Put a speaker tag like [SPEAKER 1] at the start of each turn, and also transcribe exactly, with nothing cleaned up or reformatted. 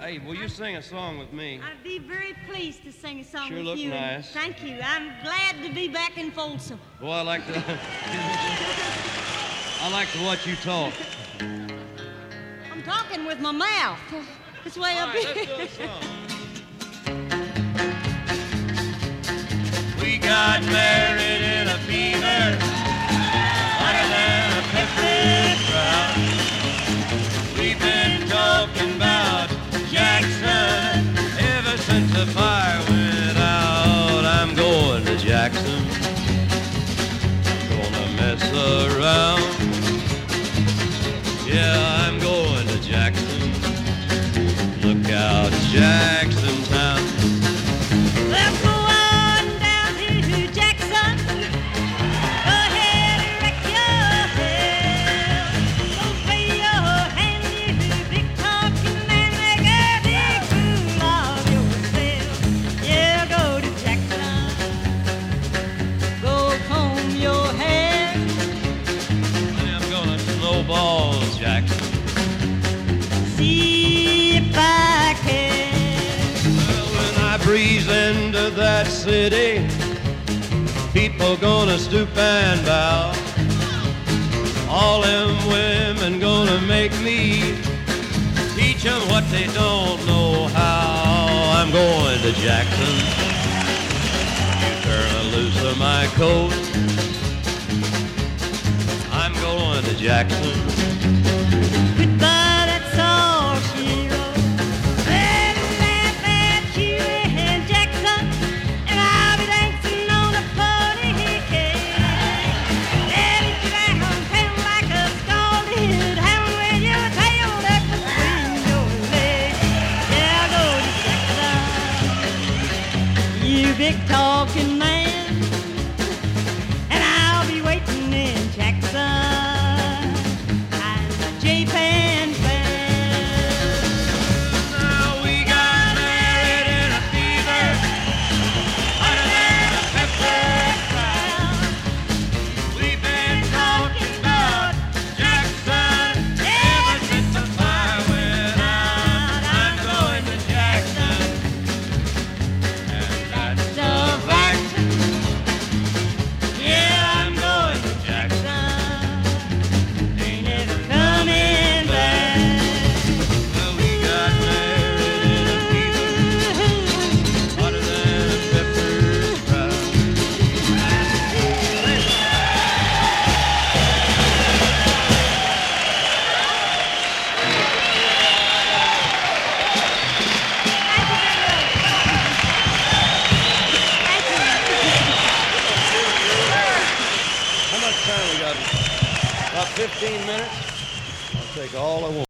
[SPEAKER 1] Hey, will you sing a song with me?
[SPEAKER 2] I'd be very pleased to sing a song
[SPEAKER 1] Sure
[SPEAKER 2] with
[SPEAKER 1] look
[SPEAKER 2] you.
[SPEAKER 1] nice.
[SPEAKER 2] Thank you. I'm glad to be back in Folsom.
[SPEAKER 1] Boy, I like to. I like to watch you talk.
[SPEAKER 2] I'm talking with my mouth. This way
[SPEAKER 1] All
[SPEAKER 2] up
[SPEAKER 1] right,
[SPEAKER 2] here.
[SPEAKER 1] let's do a song. We got married in a fever, hotter than a pepper sprout. We've been talking about Jackson ever since the fire went out. I'm going to Jackson, gonna mess around. Yeah, I'm going to Jackson. Look out, Jackson Town.
[SPEAKER 2] Let's go on down to Jackson. Go ahead and wreck yourself. Don't play your hand, you big talking man. Make a big fool of yourself. Yeah, go to Jackson. Go comb your hair.
[SPEAKER 1] I'm gonna snowball Jackson.
[SPEAKER 2] See if I can.
[SPEAKER 1] Well, when I breeze into that city, people gonna stoop and bow. All them women gonna make me teach them what they don't know how. I'm going to Jackson. You turn loose of my coat. I'm going to Jackson.
[SPEAKER 2] Goodbye, that's all she wrote. Let me laugh at you in Jackson, and I'll be dancing on a pony cake. Let it down, down like a scalded hound with your tail tucked between your legs. Yeah, go to Jackson, you big talking man, and I'll be waiting in Jackson. J-Pan fan.
[SPEAKER 1] Now we got married in a fever, hotter than a pepper sprout. We've been talking about Jackson ever since the fire went out. I'm going to Jackson, and that's the fact. Yeah, I'm going to Jackson. Ain't never coming back. Well, we got married in a fever, hotter than a pepper sprout. How much time we got? About fifteen minutes. I'll take all I want.